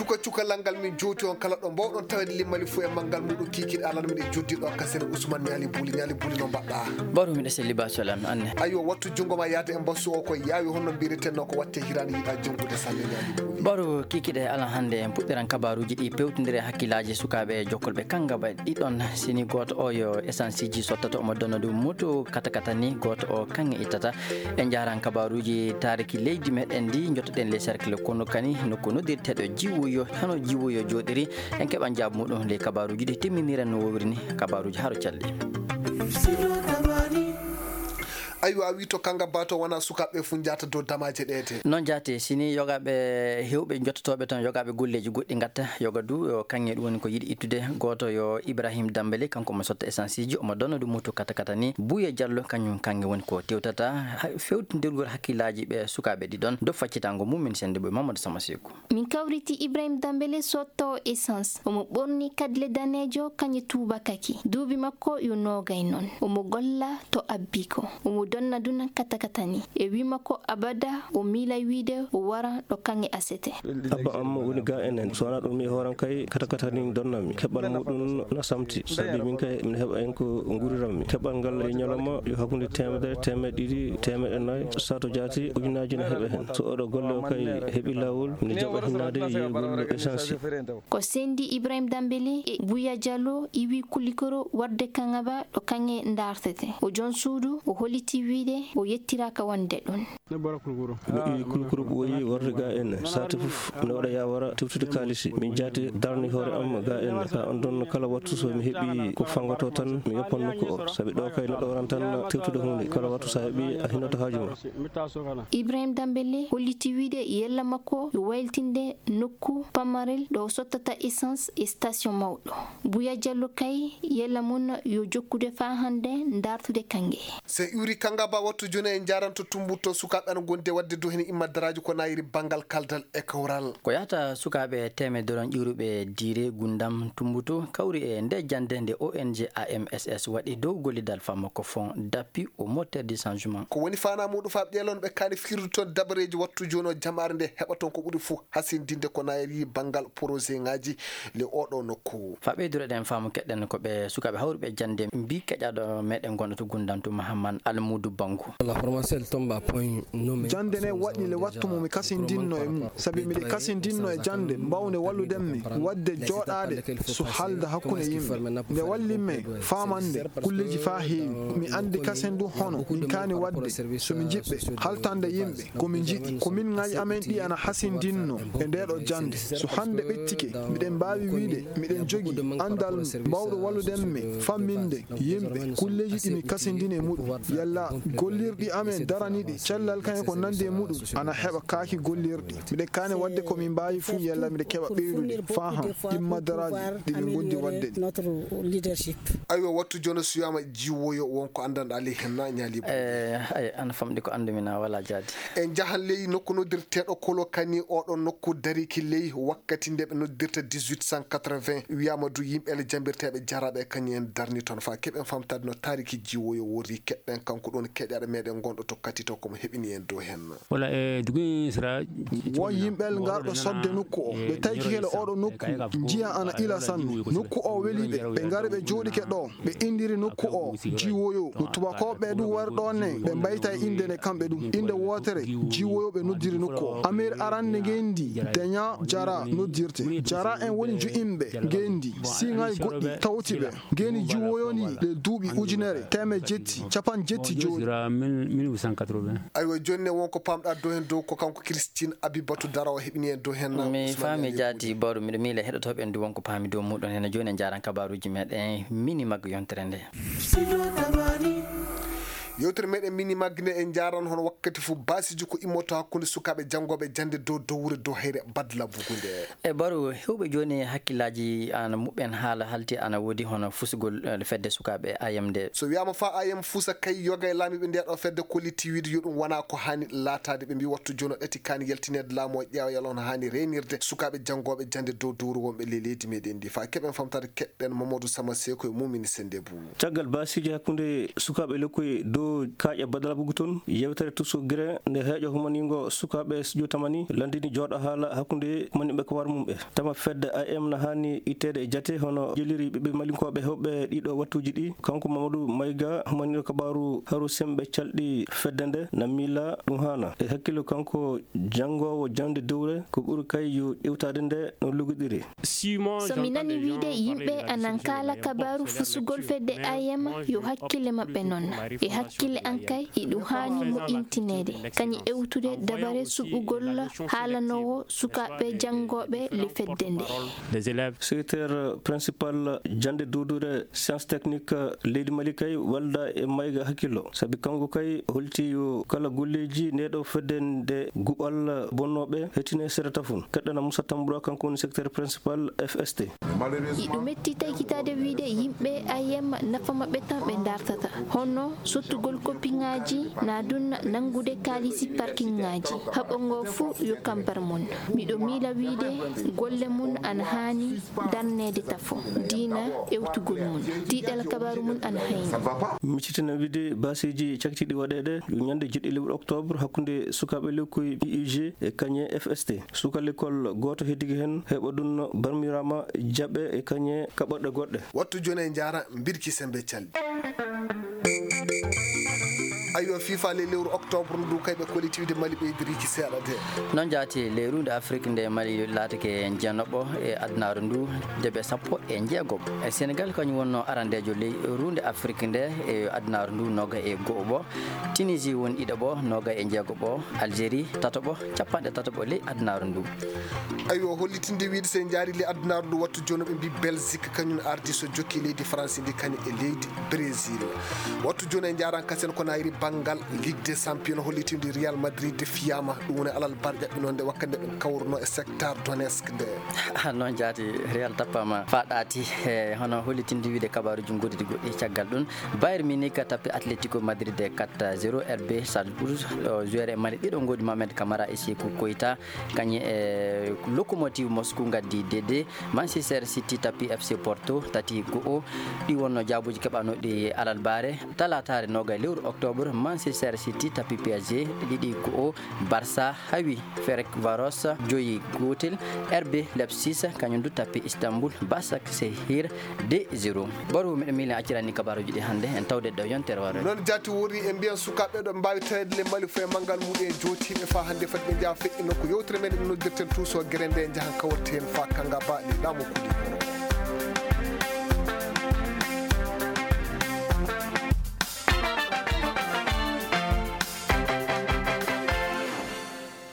cukalangal min joti on kala ɗo mbawɗon tawede limmali fo e manggal muɗum kikiɗe alan miɗe joddiɗo kasere Ousmane Niali Buli no mbaɗɗa baro miɗa selli basalam anne ayo wattu jungo ma yaade e mbassu o koye yaawi honno mbiretenno ko watte hirani yiɗa jongude sanne Niali Buli baro kikiɗe alan hande en puɗɗiran kabaruji ɗi pewtodiri hakkillaji sukaɓe jokkolɓe kangaba ɗiɗon sini goto o yo essence ji sottato omo donna ɗum moto katakata ni goto o kange ittata en jaran kabaruji tariki leydi meɗen ndi jottoɗen les cercle kono kani nokku noddirteɗo jiwoyo hano jiwoyo joɗiri en keɓan jaabu muɗum nde kabaruji ɗi timminiren no wowiri ni kabaruji haro calli ayo a wi to kanga bato wona sukaɓe fu jata dow damaje ɗete non jaate sini yogaɓe hewɓe jottotoɓe tan yogaɓe golleji goɗɗi gatta yoga du yo kanŋe ɗum woni ko yiiɗi ittude goto yo Ibrahim Dambélé kanko mo sotta essence ji omo donna ɗum mutu kata ni Bouya Diallo kañum kanŋe woni ko tewtata fewtidirgol hakkillaji ɓe sukaɓe ɗiɗon dow faccitango mumin sende boy Mamadou Samasekou min kawriti Ibrahim Dambélé sotto essence omo ɓorni kadle danejo kañe tubakaki duuɓi makko yo nogay noon omo golla to abbiko omo donna duna katakatani e wima ko abada o milay wiide o wara ɗo kange asete abba amma woni ga enen so wona ɗum mi horan kay katakatani donnami keɓal muɗum na samti sabi min kay min heɓa en ko guriranmi keɓal ngal e ñalawma yo hakkude temedere temeɗe ɗiɗi temeɗe nayyi sato jaati ujunaji ne heɓe hen so oɗo golle o kay heeɓi lawol mine jaɓa hinnade yeygol essence ko sendi Ibrahim Dambélé e Bouya Diallo iwi kulikoro warde kangaba ɗo kange dartete o jon suudu o holiti wiide o yettiraka wonde ɗon mi kulukuru ɓooyi warde ga en sati fof ne waɗa yawara teftude kalisi min jaati darni hoore am ga en ka on ɗon kala wattu so mi heeɓi ko fangoto tan mi yoppan nokku o saabi ɗo kay neɗɗo waran tan teftude hunde kala wattu sa heeɓi a hinoto haaju ma Ibrahim Dambélé holliti wiide yella makko yo wayltinde nokku pamarel ɗo sottata essence e station mawɗo Bouya Diallo kay yella mum yo jokkude fa hande dartude kange se uri kanga ba wattu joni en jaranto tumbutto sukaɓe an gonde wadde do hen imma daraji ko nayiri bangal kaldal e kawral ko yata sukaɓe temedere ƴuruɓe diire gundam tumbuto kawri e nde jande nde ONG AMSS waɗi dow gollidal famma ko fond d'appui au moteur du changement ko woni fana muɗum fa ƴeelon ɓe kani firdu toon dabareji wattu joni o jamare nde heɓa toon ko ɓuuri fou hasindinde ko nayiri bangal projet ngaji le oɗo nokku fa ɓeydureɗen faamu keɗɗen koɓe sukaɓe hawriɓe jande mbi keƴaɗo meɗen gonɗo to gundam to Mahamman Almoudou Bangu jande ne waɗi le wattumo mi kasindinno e mum sabi miɗe kasindinno e jande mbawde walludenmi wadde joɗade so halda hakkude yimɓe nde wallinme famande kulleji fa heewi mi andi kasen du hono min kani wadde somi jiɓɓe haltande yimɓe komin jiɗi komin ŋaji amen ɗi ana hasindinno e ndeɗo jande so hande ɓettike miɗen mbawi wiide miɗen jogui andal mbawɗo walludenmi famminde yimɓe kulleji ɗi mi kasindini e muɗum yalla gollirɗi amen daraniɗi cellal kañum ko nandi e muɗum ana heɓa kaaki gollirɗi miɗen kane wadde komin mbawi fuu yalla miɗe keɓa ɓeydude faham imma daraji ɗiɓe gondi wadde ɗi ayo wattu joni so wiyama jiwoyo wonko andanɗa ley henna ñaali ay ana famɗi ko andumina wala jaadi en jahan ley nokku noddirteɗo kolo kani oɗon nokku dariki ley wakkati nde ɓe noddirta 1880 wiyama du yimɓe ele jambirteɓe jaraɓe kañum en darni toon fa keɓen famtade no tariki jiwoyo wori keɗɗen kanko ɗon keɗɗere meɗen gonɗo tokkati to komo heɓini en dow hen wala e dugi sra won yimɓel garɗo sodde nokku o ɓe tawi kele oɗo nokku jiya ana ila sanne nokku o weliɓe ɓe gari ɓe jooɗike ɗo ɓe indiri nokku o jiwoyo no tubakoɓe ɗum wari ɗon ne ɓe mbayta e inde ne kamɓe ɗum inde wotere jiwoyo ɓe noddiri nokku o amir aranne gendi deña jara noddirte jara en woni ju'imɓe gendi siŋaji goɗɗi tawtiɓe geni jiwoyo ni le duuɓi ujunere teme jetti capan jetti joni 1880 aywa joni wonko pamɗa dow hen dow ko kanko Christine Abibatou Darawa heɓini en dow hen mi faami jaati bawɗo miɗo miila heɗotoɓe en du wonko paami dow muɗon hen joni en jaran kabaruji meɗen mini maggo yontere nde yewtere meɗen mini magne en jaran hono wakkati fu basiji ko immoto hakkude sukaɓe jangoɓe jande dow dowre dow hayre badla bugunde e baro hewɓe joni hakkillaji ana muɓɓen haala halti ana woodi hono fusugol fedde sukaɓe ayamde so wiyama fa ayam fuusa kay yoga e laamiɓe ndeɗo fedde kolliti wiide yo ɗum wona ko hani laatade ɓe mbi wattu joni o ɗati kani yaltinede laamu o ƴeewa hono hani reynirde sukaɓe jangoɓe jande dow dowru wonɓe leydi meɗen ndi fa keɓen famtade keɗɗen Mamadou Samasekou e mumini sende bou caggal basiji hakkude sukaɓe lekkoye dow dow kaaƴe badala buguton yewtere tusso gire nde heeƴo humaningo sukaɓe studio tamani landini jooɗo haala hakkude maniɓe ko war mum ɓe tama fedde am na hani ittede e jate hono joliri ɓiɓɓe malinkoɓe hewɓe ɗiɗo wattuji ɗi kanko Mamadou Mayga humaniɗo kabaru haru sembe calɗi fedde nde namila ɗum hana e hakkille kanko jangowo jande dowre ko ɓuri kay yo ƴewtade nde no lugoɗiri. somi nani wiide yimɓe anan kala kabaru fusugol fedde am yo hakkille maɓɓe nonna e hakkille an kay iɗum hani moƴƴintinede kañi ewtude dabare suɓugol haalanowo sukaɓe jangoɓe le fedde nde. secrétaire principal jande dudure science technique leydi Mali kay walda e Mayga hakkillo sabi kanko kay holti yo kala golleji ndeɗo fedde nde guɓal bonnoɓe hetine serata fun keɗɗana Moussa Tamboura kanko woni secrétaire principal FST. iɗum metti taykitade wiide yimɓe am nafa maɓɓe tan ɓe dartata honno sottugol kopiŋaji na dunna nangude kalisi parking ŋaji haɓongo fuu yo kambar mon miɗo miila wiide golle mun ana hani darnede tafo dina ewtugol mun tiiɗal kabaru mun ana hayni miccitina wiide basiji caktiɗi waɗede yo ñande jiɗɗi lewru octobre hakkude sukaɓe lekkoye UG e kañe FST suka l'école goto heddiki hen heɓa ɗum barmirama jaɓe e kañe kaɓorɗe goɗɗe wattu joni e jara birki sembe calɗi ayo FIFA le lewru octobre ndu kayɓe collectivité Mali ɓeydiriki seeɗa de noon jaati leyrude afrique nde Mali laatake jenoɓo e adnaru ndu deɓe 16 e Sénégal kañum wonno arandejo leyrude afrique nde e adnaru ndu noga e go'o Tunisie woni ɗiɗaɓo noga e jeegoɓo Algérie tataɓo capanɗe tataɓo ley adnaru ndu ayo hollitinde wiide sen jaari le adnaru ndu wattu joni ɓe mbi Belgique kañum ardi so jokki leydi France ndi kañum e leydi Brésil wattu joni e jaran kasen ko nayri bangal Ligue des Champions hollitinde Real Madrid fiyama ɗum woni alal barƴa ɓe noon nde wakkande ɓe kawruno e secteur Donetsk nde noon jaati Real tappama faɗati e hono hollitinde wiide kabaruji goɗɗi goɗɗi caggal ɗum Bayern Munich tappi Atlético Madrid 4-0 RB Salzbourg joueur e Mali ɗiɗo goɗi Mohamed Camara e Sékou Koita kañe e Lokomotiv Moscou gaddi DD Manchester City tappi FC Porto 3-1 ɗi wonno jaabuji keɓanoɗi alal bare talatare noga lewru octobre Manchester City tappi PSG 2-1 Barça hawi Ferencvaros joyi gotel RB Leipzig kañum du tappi Istanbul Başakşehir 2-0 baru miɗo miili accirani kabaruji ɗi hannde en tawde ɗo yontere waro noon jatti wori e mbiyan sukaɓe ɗo mbawi tawede le Mali fo e manggal muɗum e jootiɓe fa hannde fati ɓe jaa feƴƴi nokku yewtere meɗen noddirten tuuso guere nde jahan kawrten fa kanga baɗi ɗamo kudi